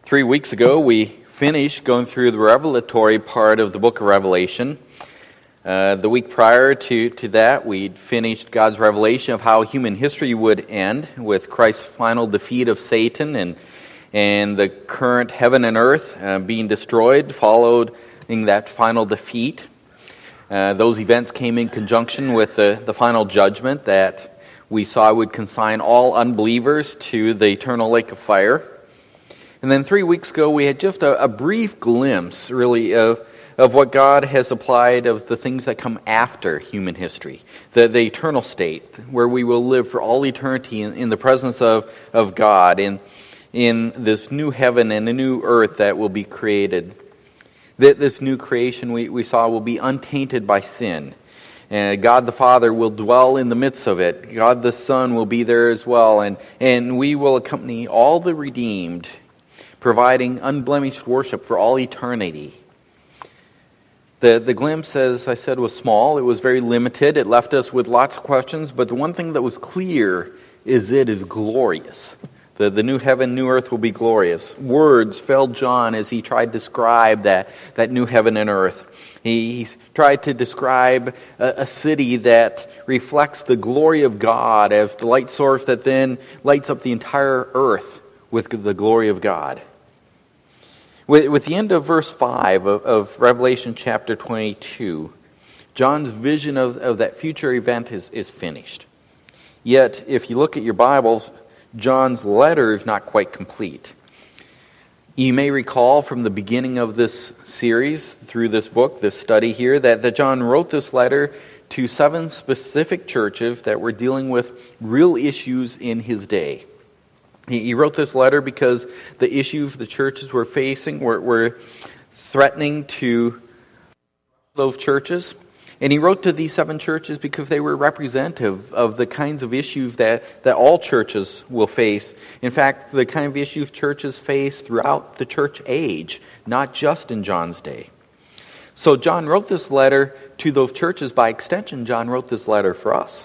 3 weeks ago, we finished going through the revelatory part of the book of Revelation. The week prior to that, we'd finished God's revelation of how human history would end with Christ's final defeat of Satan and the current heaven and earth being destroyed, following that final defeat. Those events came in conjunction with the final judgment that we saw would consign all unbelievers to the eternal lake of fire. And then 3 weeks ago, we had just a brief glimpse, really, of what God has applied of the things that come after human history, the eternal state, where we will live for all eternity in the presence of God, in this new heaven and a new earth that will be created. This new creation we saw will be untainted by sin. God the Father will dwell in the midst of it. God the Son will be there as well, and we will accompany all the redeemed, providing unblemished worship for all eternity. The glimpse, as I said, was small. It was very limited. It left us with lots of questions, but the one thing that was clear is it is glorious. The new heaven, new earth will be glorious. Words failed John as he tried to describe that new heaven and earth. He tried to describe a city that reflects the glory of God as the light source that then lights up the entire earth with the glory of God. With the end of verse 5 of Revelation chapter 22, John's vision of that future event is finished. Yet, if you look at your Bibles, John's letter is not quite complete. You may recall from the beginning of this series, through this book, this study here, that John wrote this letter to 7 specific churches that were dealing with real issues in his day. He wrote this letter because the issues the churches were facing were threatening to those churches. And he wrote to these 7 churches because they were representative of the kinds of issues that all churches will face. In fact, the kind of issues churches face throughout the church age, not just in John's day. So John wrote this letter to those churches. By extension, John wrote this letter for us.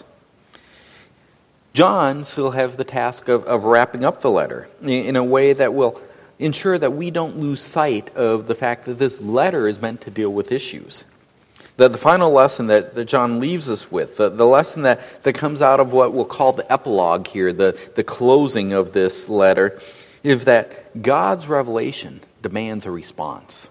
John still has the task of wrapping up the letter in a way that will ensure that we don't lose sight of the fact that this letter is meant to deal with issues. The final lesson that John leaves us with, the lesson that comes out of what we'll call the epilogue here, the closing of this letter, is that God's revelation demands a response.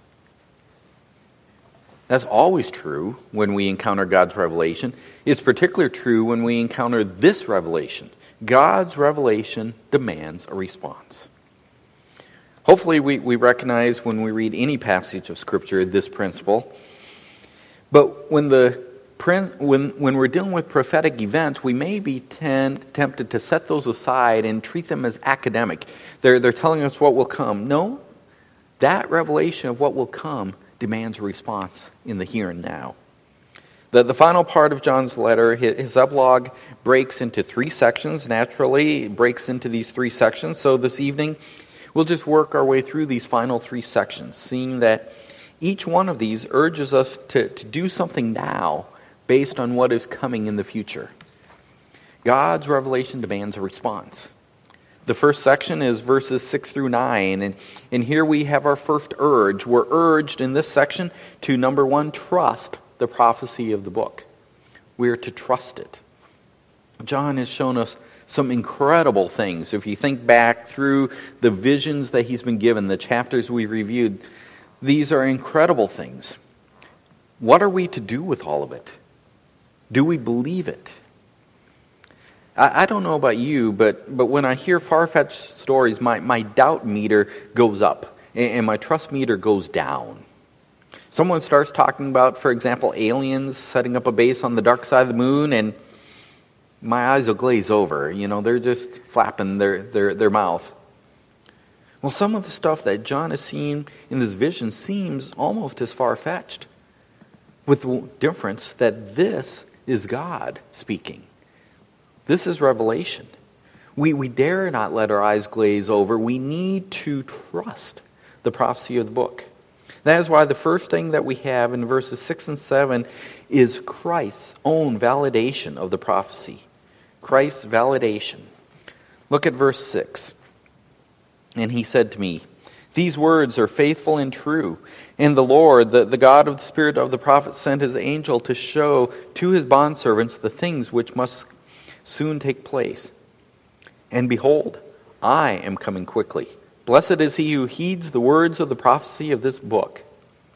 That's always true when we encounter God's revelation. It's particularly true when we encounter this revelation. God's revelation demands a response. Hopefully we recognize when we read any passage of Scripture this principle. But when we're dealing with prophetic events, we may be tempted to set those aside and treat them as academic. They're telling us what will come. No, that revelation of what will come demands a response in the here and now. The final part of John's letter, his epilogue, breaks into 3 sections. Naturally, it breaks into these 3 sections. So this evening, we'll just work our way through these final 3 sections, seeing that each one of these urges us to do something now based on what is coming in the future. God's revelation demands a response. The first section is verses 6 through 9, and here we have our first urge. We're urged in this section to, number 1, trust the prophecy of the book. We're to trust it. John has shown us some incredible things. If you think back through the visions that he's been given, the chapters we've reviewed, these are incredible things. What are we to do with all of it? Do we believe it? I don't know about you, but when I hear far-fetched stories, my doubt meter goes up and my trust meter goes down. Someone starts talking about, for example, aliens setting up a base on the dark side of the moon, and my eyes will glaze over. They're just flapping their mouth. Well, some of the stuff that John has seen in this vision seems almost as far-fetched, with the difference that this is God speaking. This is revelation. We dare not let our eyes glaze over. We need to trust the prophecy of the book. That is why the first thing that we have in verses 6 and 7 is Christ's own validation of the prophecy. Christ's validation. Look at verse 6. And he said to me, These words are faithful and true. And the Lord, the God of the Spirit of the prophets, sent his angel to show to his bondservants the things which must soon take place. And behold, I am coming quickly. Blessed is he who heeds the words of the prophecy of this book.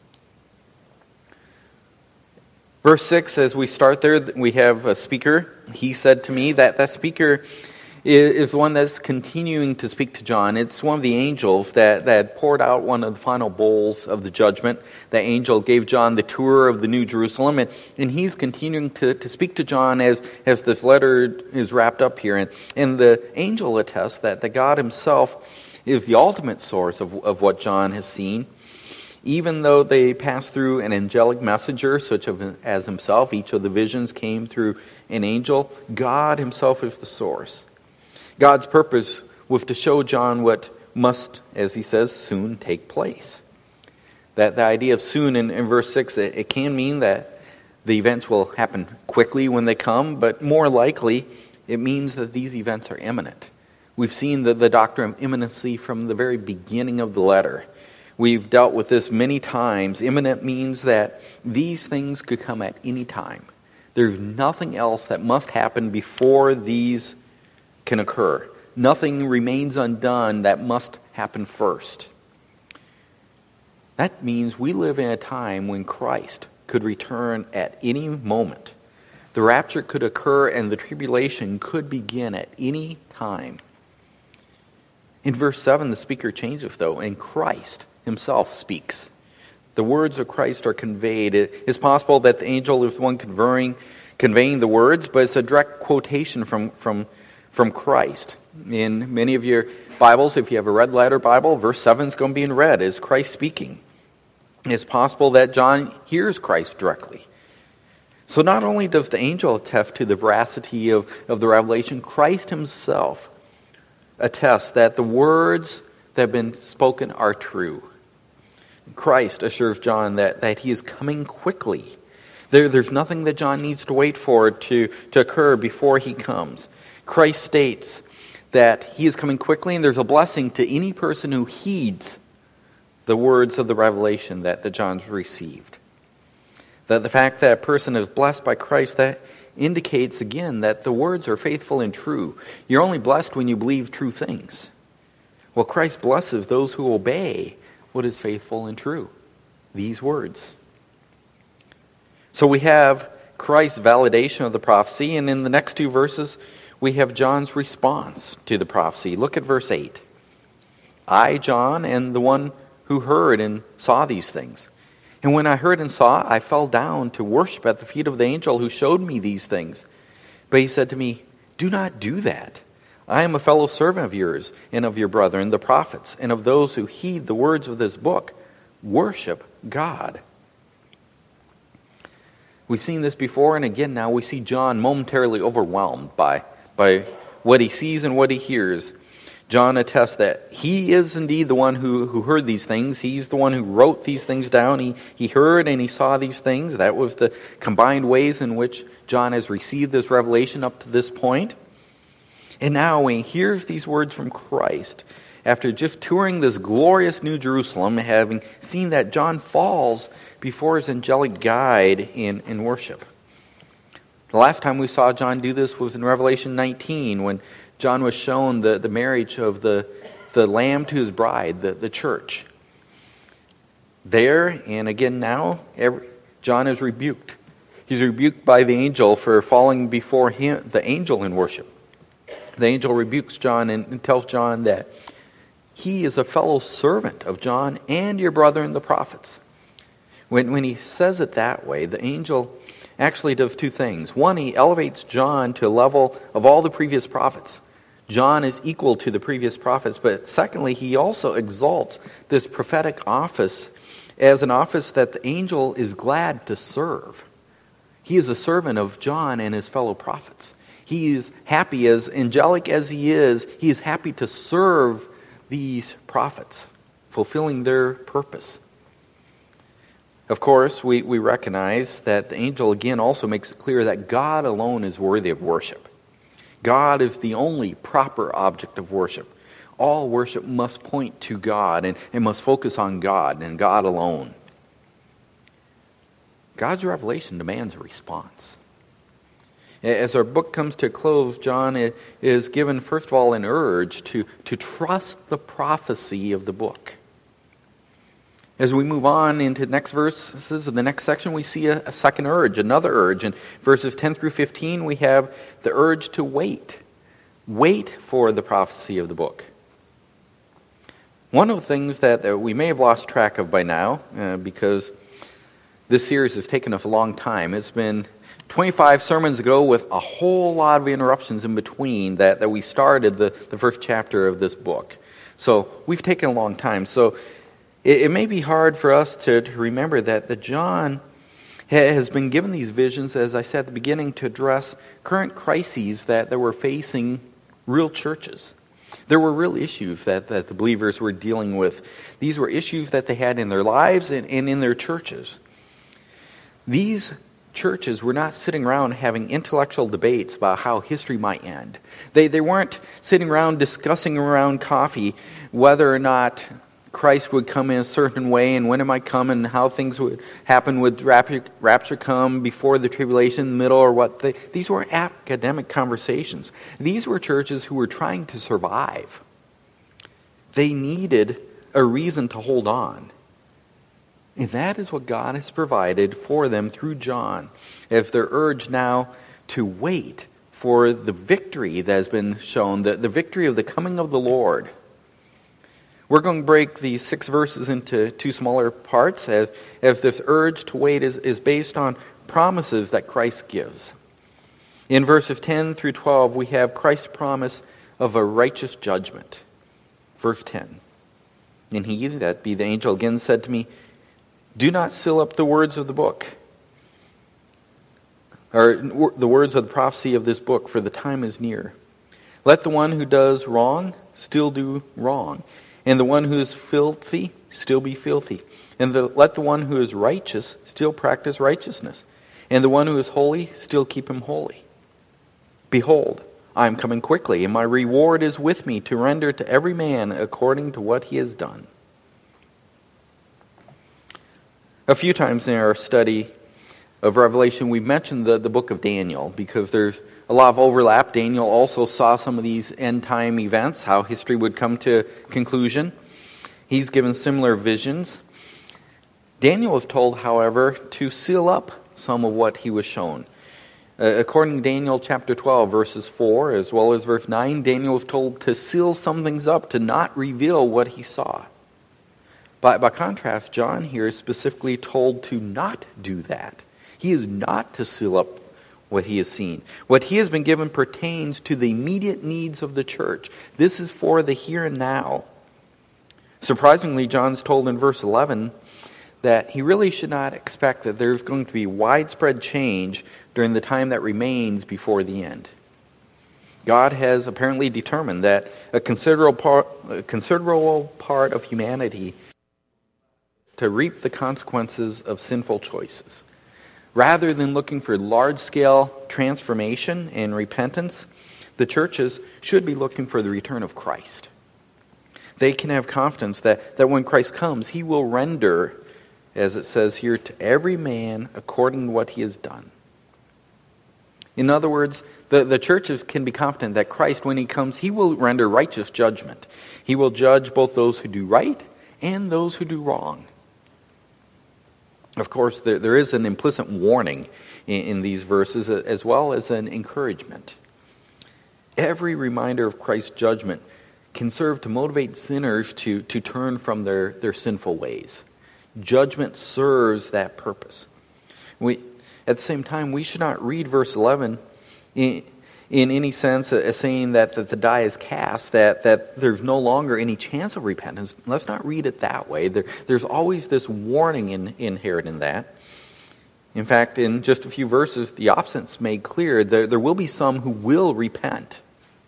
Verse 6, as we start there, we have a speaker. He said to me that speaker is one that's continuing to speak to John. It's one of the angels that poured out one of the final bowls of the judgment. The angel gave John the tour of the New Jerusalem, and he's continuing to speak to John as this letter is wrapped up here. And the angel attests that God himself is the ultimate source of what John has seen. Even though they passed through an angelic messenger, such as himself, each of the visions came through an angel, God himself is the source. God's purpose was to show John what must, as he says, soon take place. That the idea of soon in verse 6, it can mean that the events will happen quickly when they come, but more likely it means that these events are imminent. We've seen the doctrine of imminency from the very beginning of the letter. We've dealt with this many times. Imminent means that these things could come at any time. There's nothing else that must happen before these can occur. Nothing remains undone that must happen first. That means we live in a time when Christ could return at any moment. The rapture could occur and the tribulation could begin at any time. In verse 7, the speaker changes though, and Christ himself speaks. The words of Christ are conveyed. It's possible that the angel is the one conveying the words, but it's a direct quotation from Christ. In many of your Bibles, if you have a red letter Bible, verse 7 is going to be in red as Christ speaking. It's possible that John hears Christ directly. So not only does the angel attest to the veracity of the revelation, Christ himself attests that the words that have been spoken are true. Christ assures John that he is coming quickly. There's nothing that John needs to wait for to occur before he comes. Christ states that he is coming quickly, and there's a blessing to any person who heeds the words of the revelation that John's received. That the fact that a person is blessed by Christ, that indicates again that the words are faithful and true. You're only blessed when you believe true things. Well, Christ blesses those who obey what is faithful and true. These words. So we have Christ's validation of the prophecy, and in the next two verses, we have John's response to the prophecy. Look at verse 8. I, John, am the one who heard and saw these things. And when I heard and saw, I fell down to worship at the feet of the angel who showed me these things. But he said to me, do not do that. I am a fellow servant of yours and of your brethren, the prophets, and of those who heed the words of this book. Worship God. We've seen this before, and again now we see John momentarily overwhelmed by what he sees and what he hears. John attests that he is indeed the one who heard these things. He's the one who wrote these things down. He heard and he saw these things. That was the combined ways in which John has received this revelation up to this point. And now when he hears these words from Christ, after just touring this glorious New Jerusalem, having seen that John falls before his angelic guide in worship. The last time we saw John do this was in Revelation 19, when John was shown the marriage of the Lamb to his bride, the church. There, and again now, John is rebuked. He's rebuked by the angel for falling before him, the angel in worship. The angel rebukes John and tells John that he is a fellow servant of John and your brethren the prophets. When he says it that way, the angel actually does two things. One, he elevates John to a level of all the previous prophets. John is equal to the previous prophets, but secondly, he also exalts this prophetic office as an office that the angel is glad to serve. He is a servant of John and his fellow prophets. He is happy, as angelic as he is happy to serve these prophets, fulfilling their purpose. Of course, we recognize that the angel again also makes it clear that God alone is worthy of worship. God is the only proper object of worship. All worship must point to God and must focus on God and God alone. God's revelation demands a response. As our book comes to a close, John is given, first of all, an urge to trust the prophecy of the book. As we move on into the next verses of the next section, we see a second urge, another urge. In verses 10 through 15, we have the urge to wait. Wait for the prophecy of the book. One of the things that we may have lost track of by now, because this series has taken us a long time, it's been 25 sermons ago with a whole lot of interruptions in between that we started the first chapter of this book. So we've taken a long time. So it may be hard for us to remember that John has been given these visions, as I said at the beginning, to address current crises that were facing real churches. There were real issues that the believers were dealing with. These were issues that they had in their lives and in their churches. These churches were not sitting around having intellectual debates about how history might end. They weren't sitting around discussing around coffee whether or not Christ would come in a certain way and when it might come and how things would happen. Would rapture come before the tribulation, middle, or what? These were academic conversations. These were churches who were trying to survive. They needed a reason to hold on. And that is what God has provided for them through John, as they're urged now to wait for the victory that has been shown, the victory of the coming of the Lord. We're going to break these 6 verses into 2 smaller parts, as this urge to wait is based on promises that Christ gives. In verses 10 through 12, we have Christ's promise of a righteous judgment. Verse 10, "And he, that be the angel, again said to me, do not seal up the words of the book, or the words of the prophecy of this book, for the time is near. Let the one who does wrong still do wrong, and the one who is filthy still be filthy. And let the one who is righteous still practice righteousness, and the one who is holy still keep him holy. Behold, I am coming quickly, and my reward is with me to render to every man according to what he has done." A few times in our study of Revelation, we've mentioned the book of Daniel, because there's a lot of overlap. Daniel also saw some of these end-time events, how history would come to conclusion. He's given similar visions. Daniel was told, however, to seal up some of what he was shown. According to Daniel chapter 12, verses 4, as well as verse 9, Daniel was told to seal some things up, to not reveal what he saw. By contrast, John here is specifically told to not do that. He is not to seal up what he has seen. What he has been given pertains to the immediate needs of the church. This is for the here and now. Surprisingly, John's told in verse 11 that he really should not expect that there's going to be widespread change during the time that remains before the end. God has apparently determined that a considerable part of humanity to reap the consequences of sinful choices. Rather than looking for large-scale transformation and repentance, the churches should be looking for the return of Christ. They can have confidence that when Christ comes, he will render, as it says here, to every man according to what he has done. In other words, the churches can be confident that Christ, when he comes, he will render righteous judgment. He will judge both those who do right and those who do wrong. Of course, there is an implicit warning in these verses, as well as an encouragement. Every reminder of Christ's judgment can serve to motivate sinners to turn from their sinful ways. Judgment serves that purpose. At the same time, we should not read verse 11 in any sense as saying that the die is cast, that there's no longer any chance of repentance. Let's not read it that way. There's always this warning inherent in that. In fact, in just a few verses, the opposite's made clear. There will be some who will repent.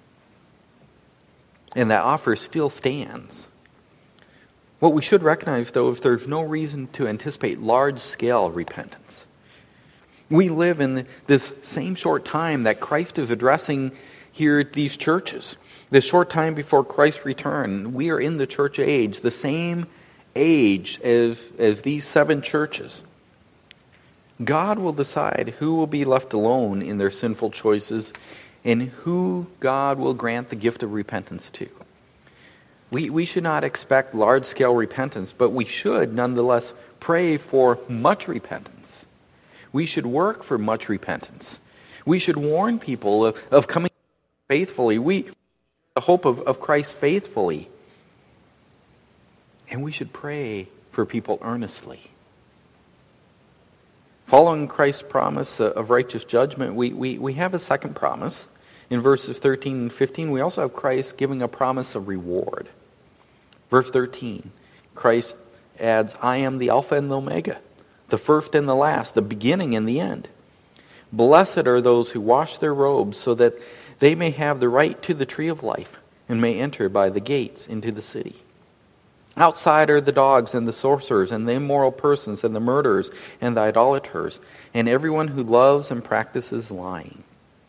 And that offer still stands. What we should recognize, though, is there's no reason to anticipate large-scale repentance. We live in this same short time that Christ is addressing here at these churches. This short time before Christ's return, we are in the church age, the same age as these 7 churches. God will decide who will be left alone in their sinful choices and who God will grant the gift of repentance to. We should not expect large-scale repentance, but we should nonetheless pray for much repentance. We should work for much repentance. We should warn people of coming faithfully. The hope of Christ faithfully. And we should pray for people earnestly. Following Christ's promise of righteous judgment, we have a second promise. In verses 13 and 15, we also have Christ giving a promise of reward. Verse 13, Christ adds, I am the Alpha and the Omega, the first and the last, the beginning and the end. Blessed are those who wash their robes so that they may have the right to the tree of life and may enter by the gates into the city. Outside are the dogs and the sorcerers and the immoral persons and the murderers and the idolaters and everyone who loves and practices lying.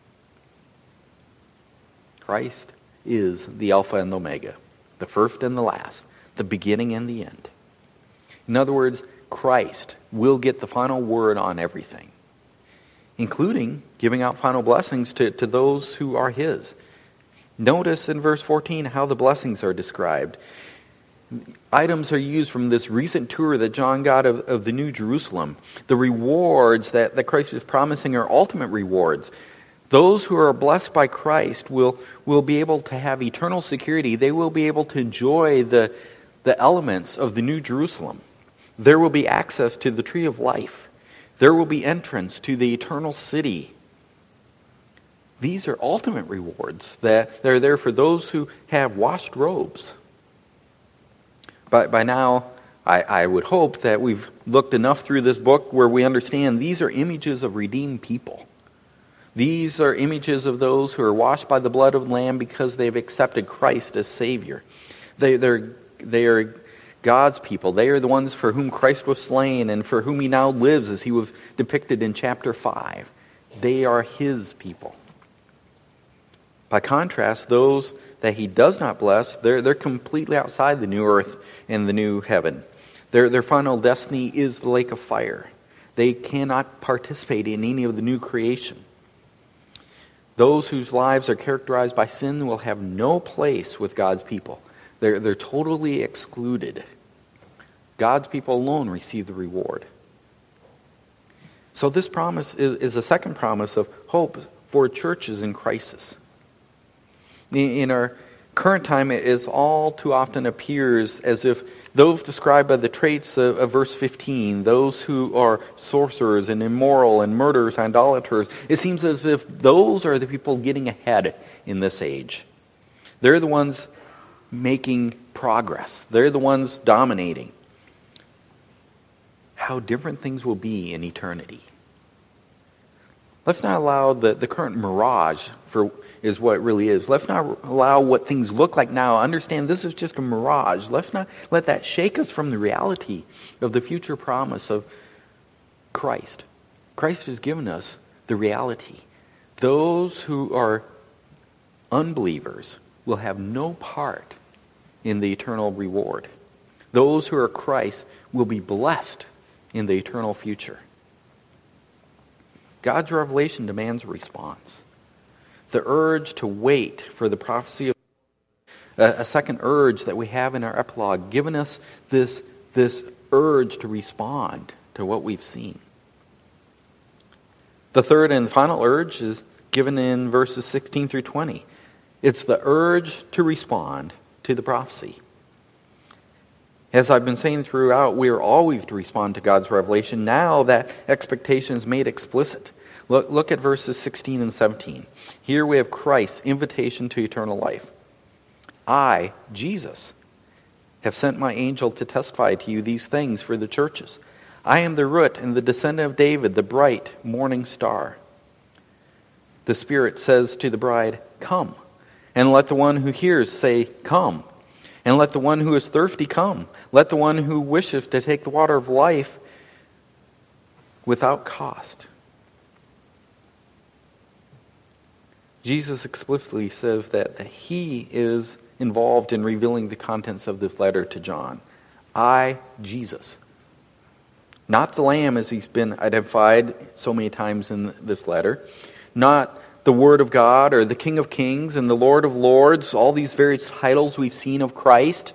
Christ is the Alpha and the Omega, the first and the last, the beginning and the end. In other words, Christ will get the final word on everything, including giving out final blessings to those who are His. Notice in verse 14 how the blessings are described. Items are used from this recent tour that John got of the New Jerusalem. The rewards that Christ is promising are ultimate rewards. Those who are blessed by Christ will be able to have eternal security. They will be able to enjoy the elements of the New Jerusalem. There will be access to the tree of life. There will be entrance to the eternal city. These are ultimate rewards that are there for those who have washed robes. By now, I would hope that we've looked enough through this book where we understand these are images of redeemed people. These are images of those who are washed by the blood of the Lamb because they've accepted Christ as Savior. They are God's people. They are the ones for whom Christ was slain and for whom He now lives as He was depicted in chapter 5. They are His people. By contrast, those that He does not bless, they're completely outside the new earth and the new heaven. Their final destiny is the lake of fire. They cannot participate in any of the new creation. Those whose lives are characterized by sin will have no place with God's people. They're totally excluded. God's people alone receive the reward. So this promise is a second promise of hope for churches in crisis. In our current time, it is all too often appears as if those described by the traits of verse 15, those who are sorcerers and immoral and murderers and idolaters, it seems as if those are the people getting ahead in this age. They're the ones making progress. They're the ones dominating. How different things will be in eternity. Let's not allow the current mirage is what it really is. Let's not allow what things look like now. Understand this is just a mirage. Let's not let that shake us from the reality of the future promise of Christ. Christ has given us the reality. Those who are unbelievers will have no part in the eternal reward. Those who are Christ will be blessed in the eternal future. God's revelation demands a response. The urge to wait for the prophecy of a second urge that we have in our epilogue, giving us this urge to respond to what we've seen. The third and final urge is given in verses 16 through 20. It's the urge to respond to the prophecy. As I've been saying throughout, we are always to respond to God's revelation. Now that expectation is made explicit. Look at verses 16 and 17. Here we have Christ's invitation to eternal life. I, Jesus, have sent my angel to testify to you these things for the churches. I am the root and the descendant of David, the bright morning star. The Spirit says to the bride, come. And let the one who hears say, come. And let the one who is thirsty come. Let the one who wishes to take the water of life without cost. Jesus explicitly says that he is involved in revealing the contents of this letter to John. I, Jesus. Not the Lamb as he's been identified so many times in this letter. Not the Word of God or the King of Kings and the Lord of Lords, all these various titles we've seen of Christ.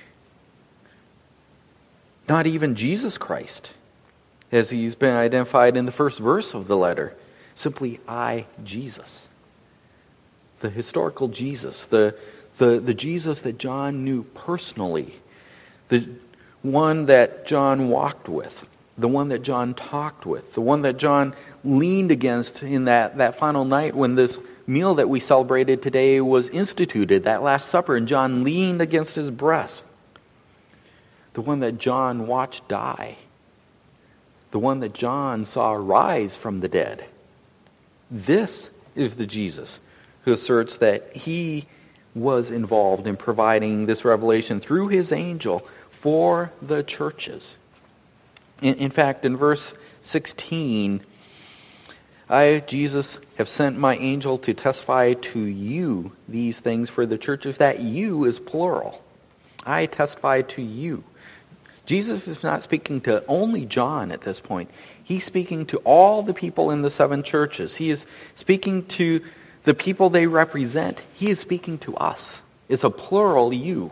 Not even Jesus Christ as he's been identified in the first verse of the letter. Simply, I, Jesus. The historical Jesus, the Jesus that John knew personally, the one that John walked with, the one that John talked with, the one that John leaned against in that final night when this meal that we celebrated today was instituted, that Last Supper, and John leaned against his breast. The one that John watched die. The one that John saw rise from the dead. This is the Jesus who asserts that he was involved in providing this revelation through his angel for the churches. In fact, in verse 16, I, Jesus, have sent my angel to testify to you these things for the churches. That you is plural. I testify to you. Jesus is not speaking to only John at this point. He's speaking to all the people in the 7 churches. He is speaking to the people they represent. He is speaking to us. It's a plural you.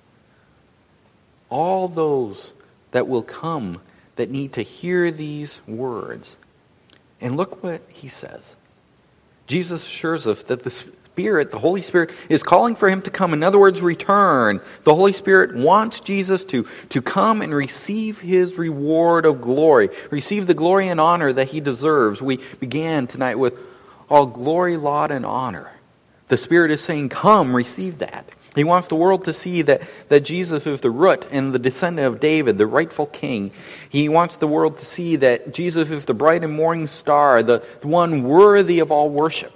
All those that will come that need to hear these words. And look what he says. Jesus assures us that the Spirit, the Holy Spirit, is calling for him to come. In other words, return. The Holy Spirit wants Jesus to come and receive his reward of glory. Receive the glory and honor that he deserves. We began tonight with all glory, laud, and honor. The Spirit is saying, come, receive that. He wants the world to see that Jesus is the root and the descendant of David, the rightful king. He wants the world to see that Jesus is the bright and morning star, the one worthy of all worship.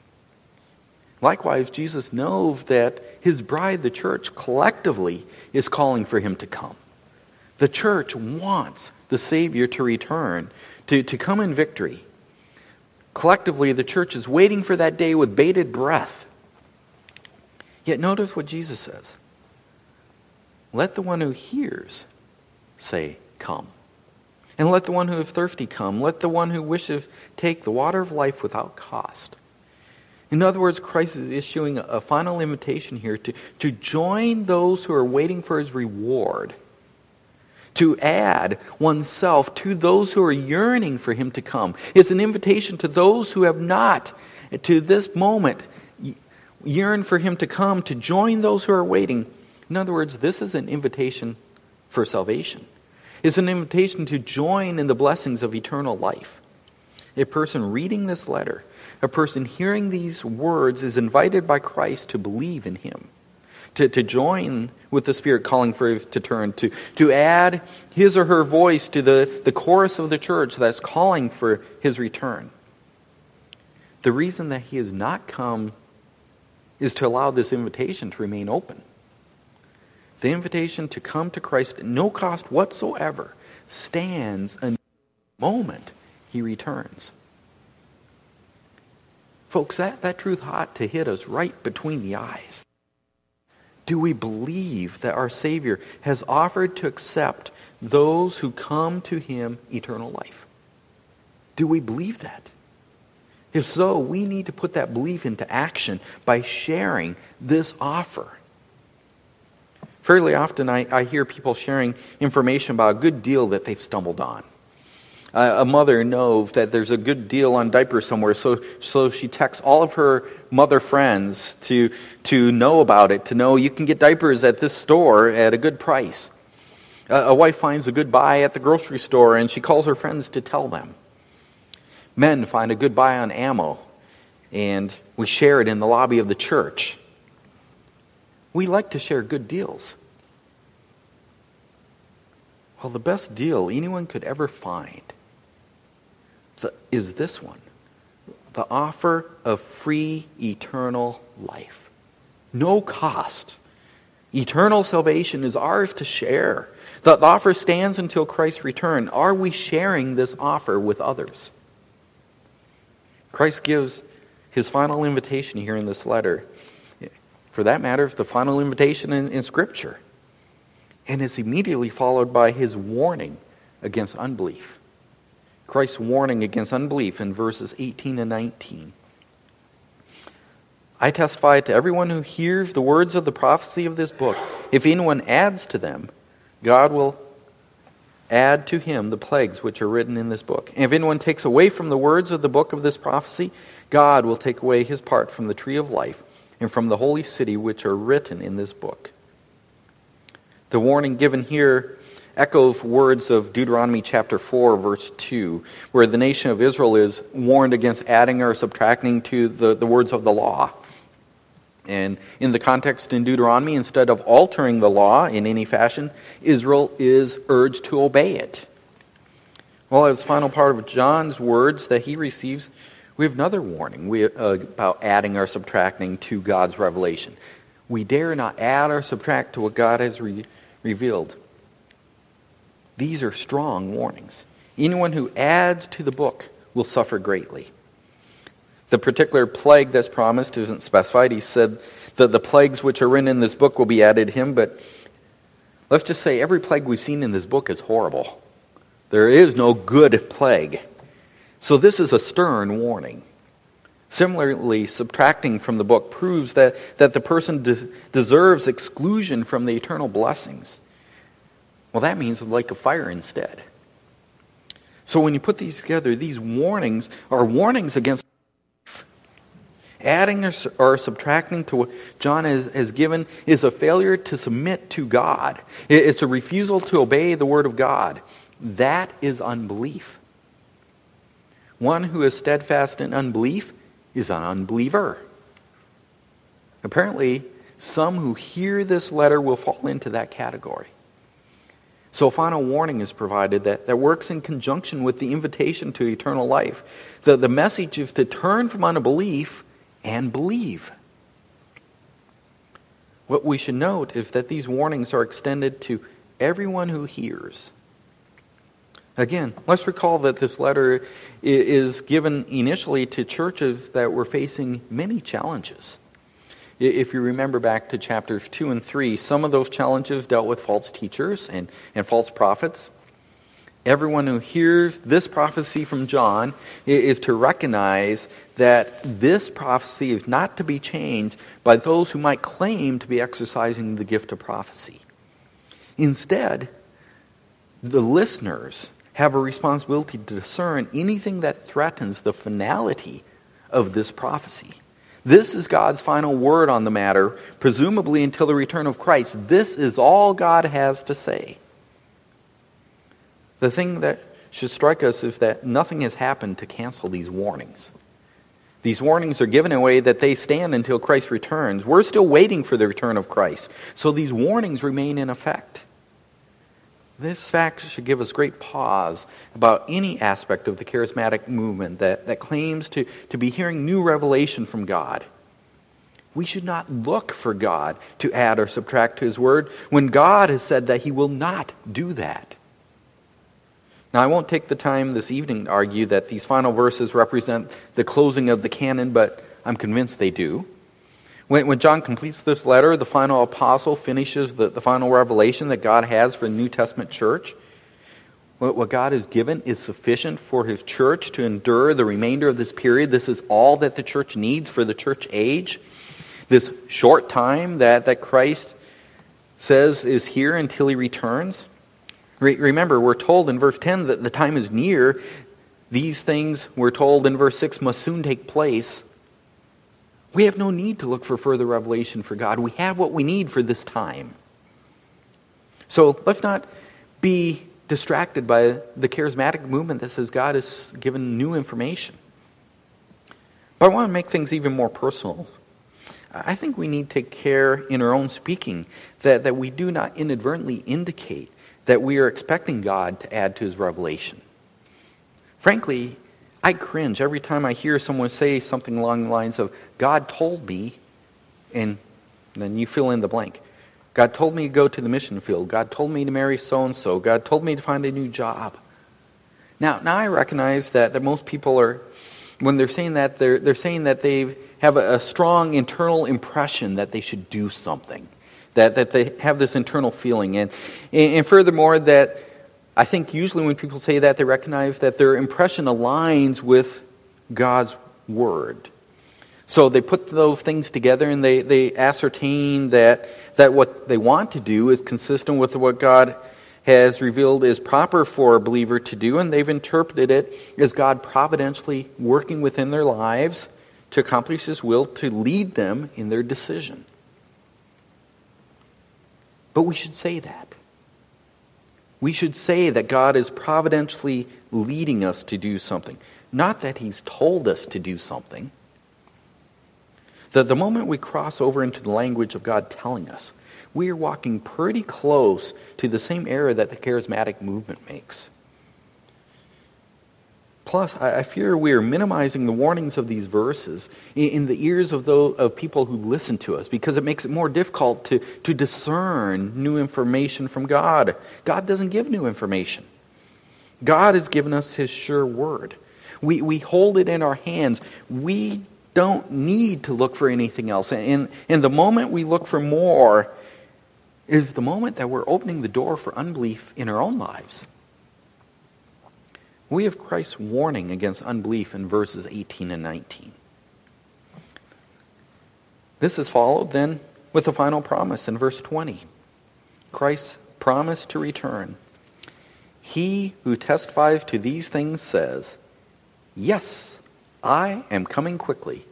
Likewise, Jesus knows that his bride, the church, collectively is calling for him to come. The church wants the Savior to return, to come in victory. Collectively, the church is waiting for that day with bated breath. Yet notice what Jesus says. Let the one who hears say, come. And let the one who is thirsty come. Let the one who wishes take the water of life without cost. In other words, Christ is issuing a final invitation here to join those who are waiting for his reward. To add oneself to those who are yearning for him to come. It's an invitation to those who have not, to this moment, yearn for him to come, to join those who are waiting. In other words, this is an invitation for salvation. It's an invitation to join in the blessings of eternal life. A person reading this letter, a person hearing these words is invited by Christ to believe in him, to join with the Spirit calling for him to turn, to add his or her voice to the chorus of the church that's calling for his return. The reason that he has not come is to allow this invitation to remain open. The invitation to come to Christ at no cost whatsoever stands until the moment he returns. Folks, that truth ought to hit us right between the eyes. Do we believe that our Savior has offered to accept those who come to him eternal life? Do we believe that? If so, we need to put that belief into action by sharing this offer. Fairly often I hear people sharing information about a good deal that they've stumbled on. A mother knows that there's a good deal on diapers somewhere, so she texts all of her mother friends to know about it, to know you can get diapers at this store at a good price. A wife finds a good buy at the grocery store and she calls her friends to tell them. Men find a good buy on ammo, and we share it in the lobby of the church. We like to share good deals. Well, the best deal anyone could ever find is this one. The offer of free eternal life. No cost. Eternal salvation is ours to share. The offer stands until Christ's return. Are we sharing this offer with others? Christ gives his final invitation here in this letter, for that matter, is the final invitation in Scripture. And it's immediately followed by his warning against unbelief. Christ's warning against unbelief in verses 18 and 19. I testify to everyone who hears the words of the prophecy of this book. If anyone adds to them, God will add to him the plagues which are written in this book. And if anyone takes away from the words of the book of this prophecy, God will take away his part from the tree of life and from the holy city which are written in this book. The warning given here echoes words of Deuteronomy chapter 4, verse 2, where the nation of Israel is warned against adding or subtracting to the words of the law. And in the context in Deuteronomy, instead of altering the law in any fashion, Israel is urged to obey it. Well, as the final part of John's words that he receives, we have another warning about adding or subtracting to God's revelation. We dare not add or subtract to what God has revealed. These are strong warnings. Anyone who adds to the book will suffer greatly. The particular plague that's promised isn't specified. He said that the plagues which are written in this book will be added to him, but let's just say every plague we've seen in this book is horrible. There is no good plague. So this is a stern warning. Similarly, subtracting from the book proves that the person deserves exclusion from the eternal blessings. Well, that means a lake of fire instead. So when you put these together, these warnings are warnings against adding or subtracting to what John has given is a failure to submit to God. It's a refusal to obey the Word of God. That is unbelief. One who is steadfast in unbelief is an unbeliever. Apparently, some who hear this letter will fall into that category. So a final warning is provided that works in conjunction with the invitation to eternal life. The message is to turn from unbelief and believe. What we should note is that these warnings are extended to everyone who hears. Again, let's recall that this letter is given initially to churches that were facing many challenges. If you remember back to chapters 2 and 3, some of those challenges dealt with false teachers and false prophets. Everyone who hears this prophecy from John is to recognize that this prophecy is not to be changed by those who might claim to be exercising the gift of prophecy. Instead, the listeners have a responsibility to discern anything that threatens the finality of this prophecy. This is God's final word on the matter, presumably until the return of Christ. This is all God has to say. The thing that should strike us is that nothing has happened to cancel these warnings. These warnings are given in a way that they stand until Christ returns. We're still waiting for the return of Christ. So these warnings remain in effect. This fact should give us great pause about any aspect of the charismatic movement that claims to be hearing new revelation from God. We should not look for God to add or subtract to His Word when God has said that He will not do that. Now, I won't take the time this evening to argue that these final verses represent the closing of the canon, but I'm convinced they do. When John completes this letter, the final apostle finishes the final revelation that God has for the New Testament church. What God has given is sufficient for His church to endure the remainder of this period. This is all that the church needs for the church age. This short time that Christ says is here until He returns. Remember, we're told in verse 10 that the time is near. These things, we're told in verse 6, must soon take place. We have no need to look for further revelation for God. We have what we need for this time. So let's not be distracted by the charismatic movement that says God has given new information. But I want to make things even more personal. I think we need to take care in our own speaking that we do not inadvertently indicate that we are expecting God to add to His revelation. Frankly, I cringe every time I hear someone say something along the lines of, God told me, and then you fill in the blank. God told me to go to the mission field. God told me to marry so-and-so. God told me to find a new job. Now I recognize that most people are When they're saying that, they're saying that they have a strong internal impression that they should do something, that they have this internal feeling. And furthermore, that I think usually when people say that, they recognize that their impression aligns with God's Word. So they put those things together and they ascertain that what they want to do is consistent with what God has revealed is proper for a believer to do, and they've interpreted it as God providentially working within their lives to accomplish His will, to lead them in their decision. But we should say that. We should say that God is providentially leading us to do something, not that He's told us to do something. The moment we cross over into the language of God telling us, we are walking pretty close to the same error that the charismatic movement makes. Plus, I fear we are minimizing the warnings of these verses in the ears of people who listen to us, because it makes it more difficult to discern new information from God. God doesn't give new information. God has given us His sure word. We hold it in our hands. We don't need to look for anything else. And the moment we look for more is the moment that we're opening the door for unbelief in our own lives. We have Christ's warning against unbelief in verses 18 and 19. This is followed then with the final promise in verse 20. Christ's promise to return. He who testifies to these things says, "Yes, I am coming quickly."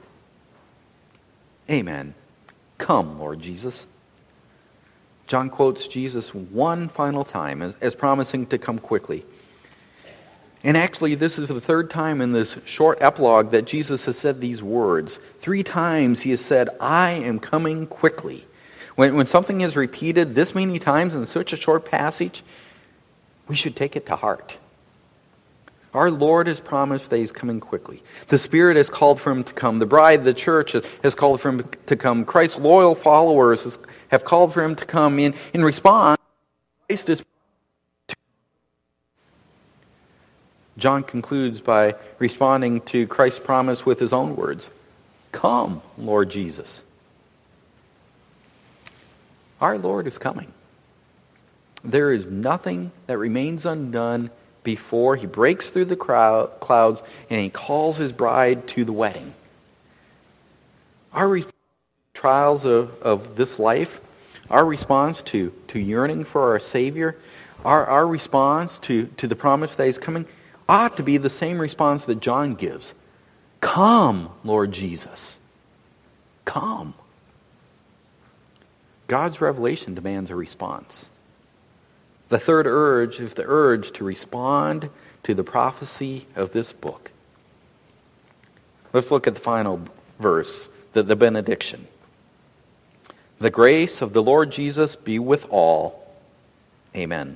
Amen. Come, Lord Jesus. John quotes Jesus one final time as promising to come quickly. And actually, this is the third time in this short epilogue that Jesus has said these words. 3 times He has said, "I am coming quickly." When something is repeated this many times in such a short passage, we should take it to heart. Our Lord has promised that He's coming quickly. The Spirit has called for Him to come. The bride, the church, has called for Him to come. Christ's loyal followers have called for Him to come. In response, Christ is. John concludes by responding to Christ's promise with his own words. Come, Lord Jesus. Our Lord is coming. There is nothing that remains undone before He breaks through the clouds and He calls His bride to the wedding. Our trials of this life, our response to yearning for our Savior, our response to the promise that He's coming, ought to be the same response that John gives. Come, Lord Jesus. Come. God's revelation demands a response. The third urge is the urge to respond to the prophecy of this book. Let's look at the final verse, the benediction. The grace of the Lord Jesus be with all. Amen.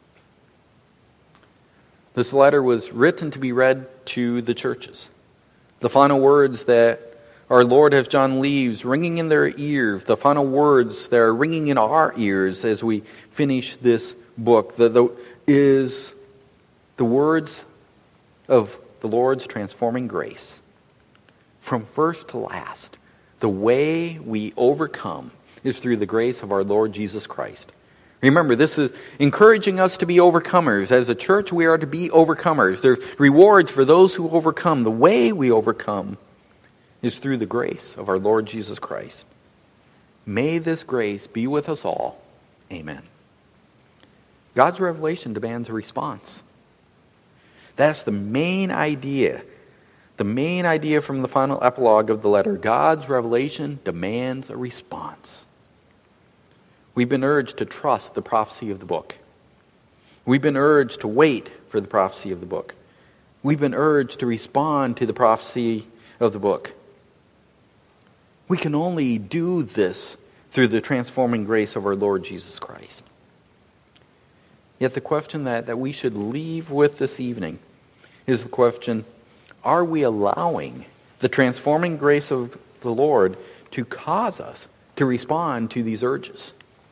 This letter was written to be read to the churches. The final words that our Lord, as John leaves, ringing in their ears, the final words that are ringing in our ears as we finish this book, is the words of the Lord's transforming grace. From first to last, the way we overcome is through the grace of our Lord Jesus Christ. Remember, this is encouraging us to be overcomers. As a church, we are to be overcomers. There's rewards for those who overcome. The way we overcome is through the grace of our Lord Jesus Christ. May this grace be with us all. Amen. God's revelation demands a response. That's the main idea. The main idea from the final epilogue of the letter. God's revelation demands a response. We've been urged to trust the prophecy of the book. We've been urged to wait for the prophecy of the book. We've been urged to respond to the prophecy of the book. We can only do this through the transforming grace of our Lord Jesus Christ. Yet the question that we should leave with this evening is the question, are we allowing the transforming grace of the Lord to cause us to respond to these urges?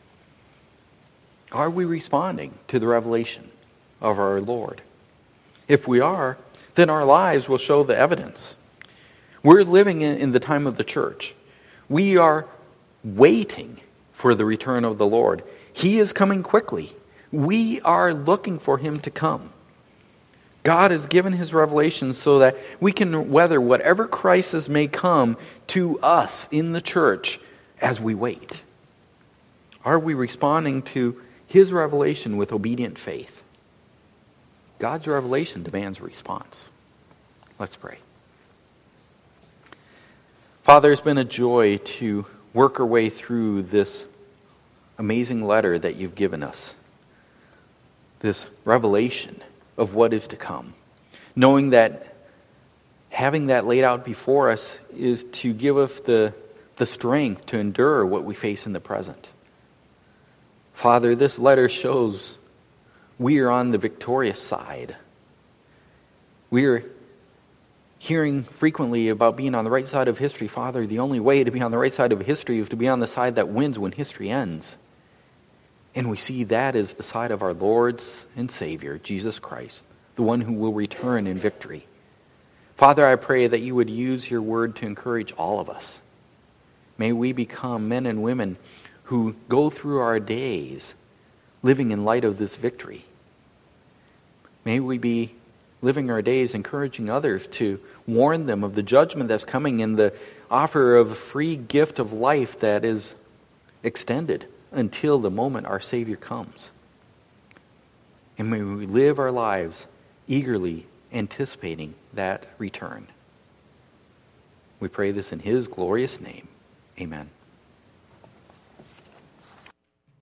Are we responding to the revelation of our Lord? If we are, then our lives will show the evidence We're living in the time of the church. We are waiting for the return of the Lord. He is coming quickly. We are looking for him to come. God has given his revelation so that we can weather whatever crisis may come to us in the church as we wait. Are we responding to his revelation with obedient faith? God's revelation demands a response. Let's pray. Father, it's been a joy to work our way through this amazing letter that you've given us. This revelation of what is to come. Knowing that having that laid out before us is to give us the strength to endure what we face in the present. Father, this letter shows we are on the victorious side. We are hearing frequently about being on the right side of history. Father, the only way to be on the right side of history is to be on the side that wins when history ends. And we see that as the side of our Lord and Savior, Jesus Christ, the one who will return in victory. Father, I pray that you would use your word to encourage all of us. May we become men and women who go through our days living in light of this victory. May we be living our days encouraging others to warn them of the judgment that's coming and the offer of a free gift of life that is extended until the moment our Savior comes. And may we live our lives eagerly anticipating that return. We pray this in his glorious name. Amen.